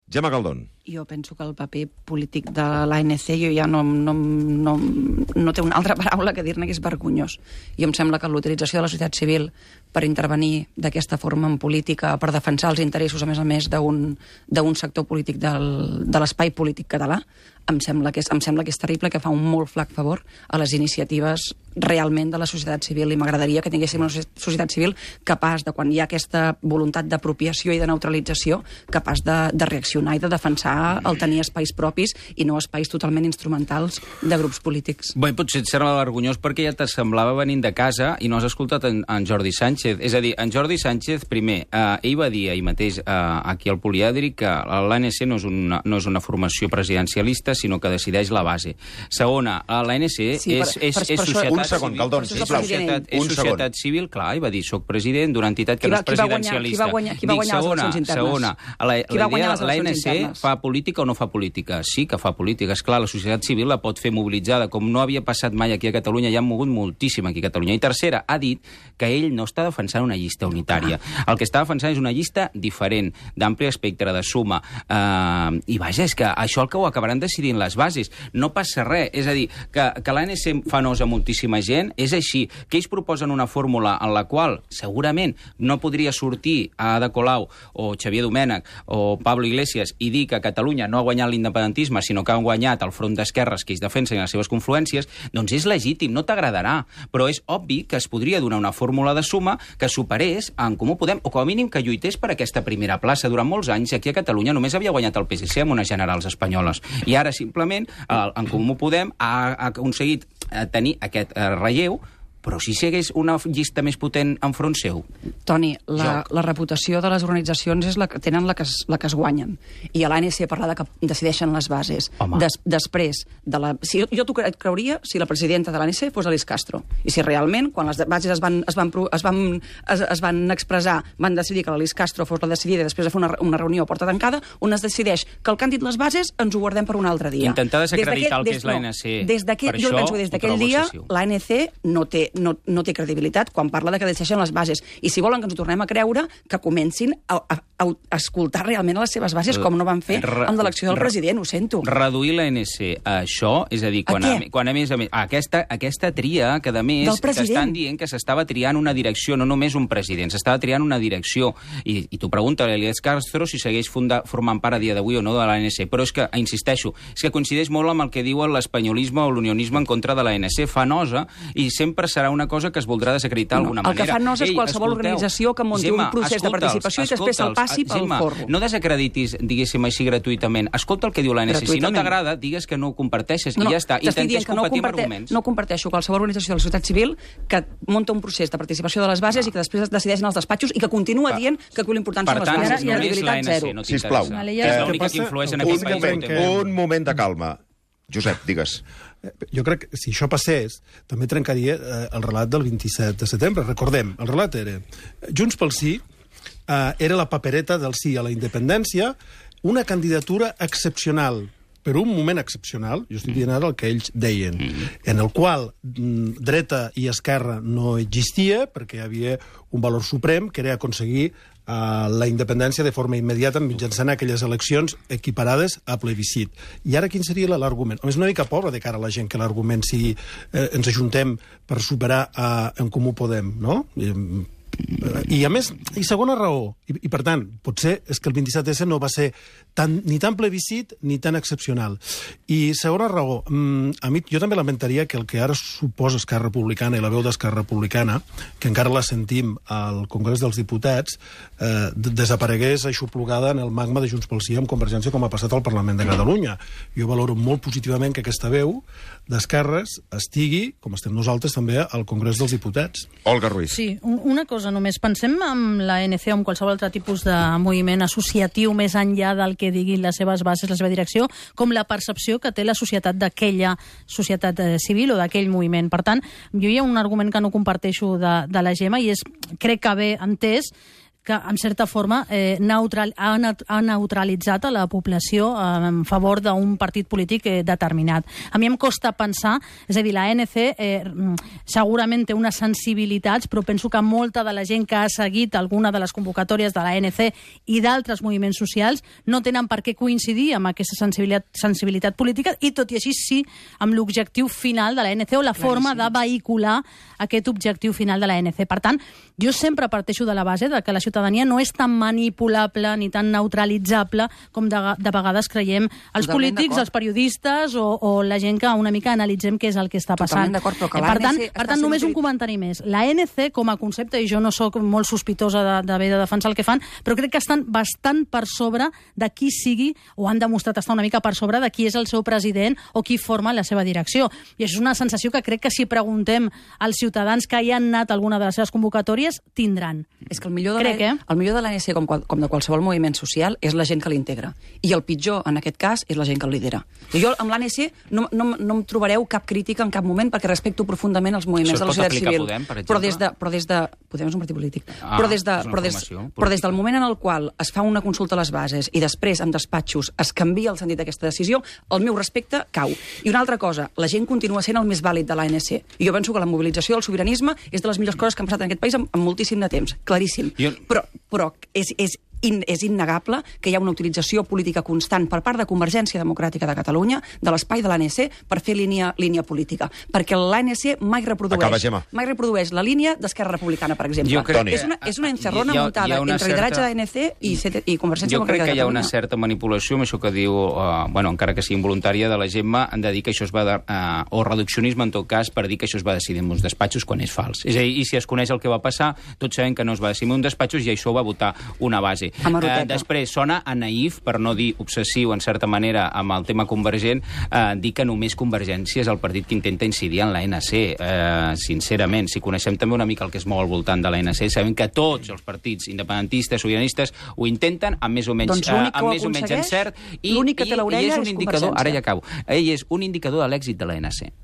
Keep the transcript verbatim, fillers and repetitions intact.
Gemma Caldón. Jo penso que el paper polític de l'A N C jo ja no, no, no, no té una altra paraula que dir-ne que és vergonyós. Jo em sembla que l'utilització de la societat civil per intervenir d'aquesta forma en política, per defensar els interessos, a més a més, d'un sector polític del, de l'espai polític català, em sembla, que és, em sembla que és terrible, que fa un molt flac favor a les iniciatives realment de la societat civil, i m'agradaria que tinguéssim una societat civil capaç de, quan hi ha aquesta voluntat d'apropiació i de neutralització, capaç de, de reaccionar i de defensar el tenir espais propis i no espais totalment instrumentals de grups polítics. Bé, potser et sembla vergonyós perquè ja t'assemblava venint de casa i no has escoltat en, en Jordi Sánchez. És a dir, en Jordi Sánchez, primer, eh, ell va dir ahir mateix eh, aquí al Polièdric que l'A N C no és, una, no és una formació presidencialista, sinó que decideix la base. Segona, l'A N C sí, és, per, és, per, és per societat un segon, civil. Caldón, és societat, és societat civil, clar, i va dir, soc president d'una entitat que va, no és presidencialista. Qui va guanyar, qui va guanyar, qui va guanyar Dic, les segona, segona, segona, l'A N C fa política o no fa política? Sí que fa política. Esclar, la societat civil la pot fer mobilitzada, com no havia passat mai aquí a Catalunya, ja han mogut moltíssim aquí a Catalunya. I tercera, ha dit que ell no està defensant una llista unitària. El que està defensant és una llista diferent, d'ampli espectre, de suma. Uh, I vaja, és que això el que ho acabaran decidint les bases. No passa res. És a dir, que, que l'A N C fa nosa a moltíssima gent, és així. Que ells proposen una fórmula en la qual segurament no podria sortir a Ada Colau o Xavier Domènech o Pablo Iglesias i dir que Catalunya no ha guanyat l'independentisme, sinó que han guanyat el front d'esquerres que ells defensen en les seves confluències, doncs és legítim, no t'agradarà, però és obvi que es podria donar una fórmula de suma que superés en Comú Podem, o com a mínim que lluités per aquesta primera plaça. Durant molts anys aquí a Catalunya només havia guanyat el P S C amb unes generals espanyoles, i ara simplement en Comú Podem ha aconseguit tenir aquest relleu, però si segueix una llista més potent enfront seu. Toni, la, la reputació de les organitzacions és la que tenen la que es, la que es guanyen. I a l'A N C parla de que decideixen les bases. Des, després, de la, si, jo t'ho creuria si la presidenta de l'A N C fos Alice Castro. I si realment, quan les bases es van, es van, es van, es, es van expressar, van decidir que l'Alice Castro fos la decidida després de fer una, una reunió a porta tancada, on es decideix que el que han dit les bases ens ho guardem per un altre dia. Intentar desacreditar el que és l'A N C. Des per jo penso que des d'aquell dia l'A N C no té No, no té credibilitat quan parla de que decideixen les bases. I si volen que ens ho tornem a creure, que comencin a, a, a escoltar realment a les seves bases, com no van fer amb l'elecció del president, ho sento. Reduir l'A N C a això, és a dir, quan a, a, quan a més a més... A aquesta, aquesta tria, que a més t'estan dient que s'estava triant una direcció, no només un president, s'estava triant una direcció. I, i t'ho pregunta l'Alice Castro si segueix funda, formant part a dia d'avui o no de l'A N C. Però és que, insisteixo, és que coincideix molt amb el que diuen l'espanyolisme o l'unionisme en contra de l'A N C. Fa nosa i sempre serà una cosa que es voldrà desacreditar d'alguna no, manera. El que fa nosa és qualsevol organització que munti un procés de participació i després se'l passi pel forro. No desacreditis, diguéssim així, gratuïtament. Escolta el que diu l'A N C. Si no t'agrada, digues que no ho comparteixes i ja està. Intentes competir amb arguments. No comparteixo qualsevol organització de la societat civil que munta un procés de participació de les bases i que després decideixen els despatxos i que continua dient que l'important són les bases. Per tant, és l'A N C, no t'interessa. Sisplau. És l'única que influeix en aquest país. Un moment de calma. Josep, digues. Jo crec que si això passés, també trencaria eh, el relat del vint-i-set de setembre. Recordem, el relat era Junts pel Sí, eh, era la papereta del sí a la independència, una candidatura excepcional, per un moment excepcional, jo estic dient ara el que ells deien, en el qual mm, dreta i esquerra no existia, perquè hi havia un valor suprem, que era aconseguir Uh, la independència de forma immediata mitjançant aquelles eleccions equiparades a plebiscit. I ara quin seria l'argument? És una mica pobre de cara a la gent que l'argument sigui eh, ens ajuntem per superar uh, en Comú Podem, no? I, i a més, i segona raó, i, i per tant, potser és que el vint-i-set esse no va ser tan, ni tan plebiscit ni tan excepcional. I segona raó, mm, a mi jo també lamentaria que el que ara suposa Esquerra Republicana i la veu d'Esquerra Republicana, que encara la sentim al Congrés dels Diputats, eh, desaparegués aixoplugada en el magma de Junts pel Sí amb Convergència com ha passat al Parlament de Catalunya. Jo valoro molt positivament que aquesta veu d'esquerres estigui, com estem nosaltres també, al Congrés dels Diputats. Olga Ruiz. Sí, una cosa només. Pensem en l'A N C o en qualsevol altre tipus de moviment associatiu més enllà del que diguin les seves bases, la seva direcció, com la percepció que té la societat d'aquella societat civil o d'aquell moviment. Per tant, jo hi ha un argument que no comparteixo de, de la Gemma i és, crec que haver entès que, en certa forma, eh, neutral, ha, ha neutralitzat a la població eh, en favor d'un partit polític eh, determinat. A mi em costa pensar, és a dir, la A N C eh, segurament té unes sensibilitats, però penso que molta de la gent que ha seguit alguna de les convocatòries de la A N C i d'altres moviments socials no tenen per què coincidir amb aquesta sensibilitat, sensibilitat política i, tot i així, sí amb l'objectiu final de la A N C o la forma de vehicular aquest objectiu final de la A N C. Per tant, jo sempre parteixo de la base de que la ciutadania no és tan manipulable ni tan neutralitzable com de, de vegades creiem els Totalment polítics, els periodistes o, o la gent que una mica analitzem què és el que està passant. Totalment d'acord, però que eh, per l'A N C tant, està per tant només sent un comentari més. La A N C, com a concepte, i jo no sóc molt sospitosa d'haver de, de defensar el que fan, però crec que estan bastant per sobre de qui sigui, o han demostrat estar una mica per sobre de qui és el seu president o qui forma la seva direcció. I això és una sensació que crec que si preguntem als ciutadans que hi han anat a alguna de les seves convocatòries, tindran. És que el millor de Crec, la, eh? el millor de l'A N C, com, qual- com de qualsevol moviment social, és la gent que l'integra. I el pitjor, en aquest cas, és la gent que el lidera. I jo, amb l'A N C, no, no, no em trobareu cap crítica en cap moment, perquè respecto profundament els moviments Això es de la pot societat aplicar a civil. Podem, per exemple? però des de... Però des de Podem és un partit polític. Ah, però, des de, és una però, des, formació però des del política. moment en el qual es fa una consulta a les bases i després, en despatxos, es canvia el sentit d'aquesta decisió, el meu respecte cau. I una altra cosa, la gent continua sent el més vàlid de l'A N C. I jo penso que la mobilització del sobiranisme és de les millors coses que han passat en aquest país en, en moltíssim de temps, claríssim. Jo- Però, però és, és, in, és innegable que hi ha una utilització política constant per part de Convergència Democràtica de Catalunya, de l'espai de l'A N C, per fer línia, línia política. Perquè l'A N C mai reprodueix, Acaba, Gemma. mai reprodueix la línia d'Esquerra Republicana, per exemple. Jo crec que- és, una, és una encerrona Hi ha- hi ha muntada una entre certa- lideratge d'A N C i, C T i Convergència Jo crec Democràtica que de hi ha Catalunya. una certa manipulació amb això que diu, uh, bueno, encara que sigui involuntària, de la Gemma, en de dir que això es va de, uh, o reduccionisme, en tot cas, per dir que això es va decidir en uns despatxos quan és fals. És a dir, i si es coneix el que va passar, tots sabem que no es va decidir en uns despatxos i això va votar una base. A Maroteta. Uh, després, sona a naïf, per no dir obsessiu, en certa manera, amb el tema convergent, uh, dir que només Convergència és el partit que intenta incidir en l'A N C. Uh, sincerament, si coneixem també una mica el que es mou al voltant de l'A N C, sabem que tots els partits independentistes, sobiranistes, ho intenten amb més o menys, Doncs l'únic uh, que amb ho més o menys aconsegueix, encert, i, l'únic que té i, i l'orella és un és indicador, ara Convergència. ja acabo, ell és un indicador de l'èxit de l'A N C.